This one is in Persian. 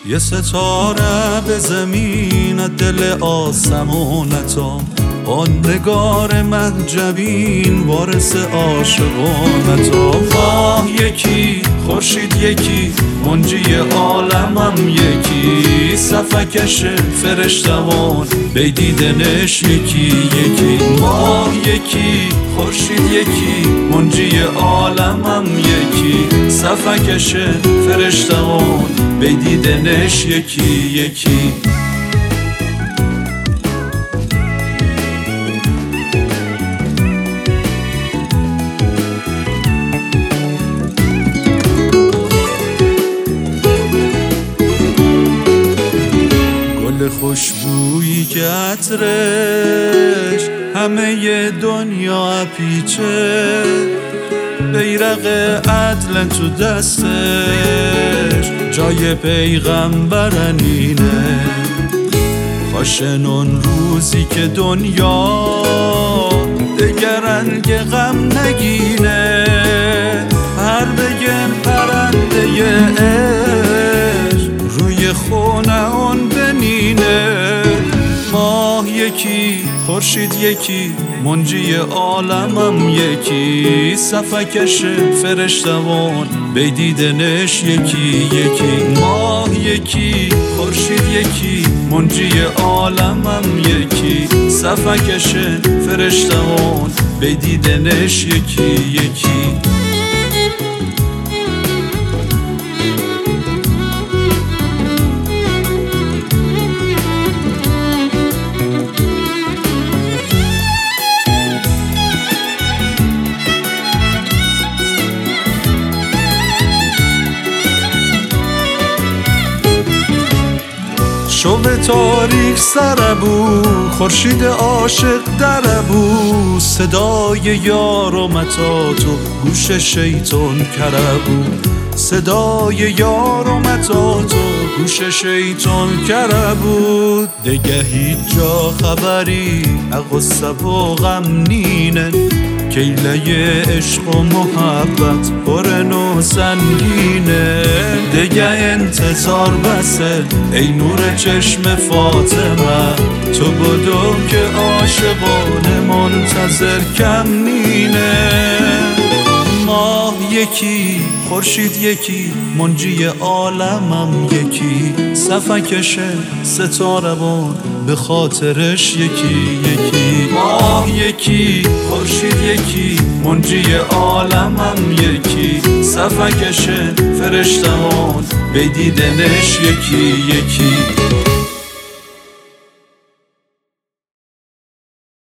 یه ستاره به زمین دل آسمونتا، آن نگار مهجبین وارث عاشقانتا. ماه یکی خورشید یکی منجی عالمم یکی، صفکش فرشتوان به دیدنش یکی یکی. ماه یکی خورشید یکی منجی عالمم یکی، صفکش فرشتوان به دیدنش یکی یکی. خوشبویی که عطرش همه دنیا پیچه، بیرق عدل تو دستش جای پیغمبرنینه. خاشن اون روزی که دنیا دگر رنگ غم نگینه، هر بگن پرنده عشق روی خونه اون بمینه. ماه یکی خورشید یکی منجی عالمم یکی، صفکش فرشتوان به دیدنش یکی یکی. ماه یکی خورشید یکی منجی عالمم یکی، صفکش فرشتوان به دیدنش یکی یکی. شب تاریک سر بو خورشید عاشق در بو، صدای یار و متا تو گوش شیطان کربو. صدای یار و متا تو گوش شیطان کربو. دیگه هیچ جا خبری غصه و غم نینن، کیله عشق و محبت پرن و سنگینه. دیگه انتظار بسه ای نور چشم فاطمه، تو بدو که عاشقان منتظر کم نینه. ماه یکی خورشید یکی منجی عالمم یکی، صفکش ستاره بان به خاطرش یکی یکی. ماه یکی خورشید یکی منجی عالمم یکی، صفکش فرشتوان به دیدنش یکی یکی.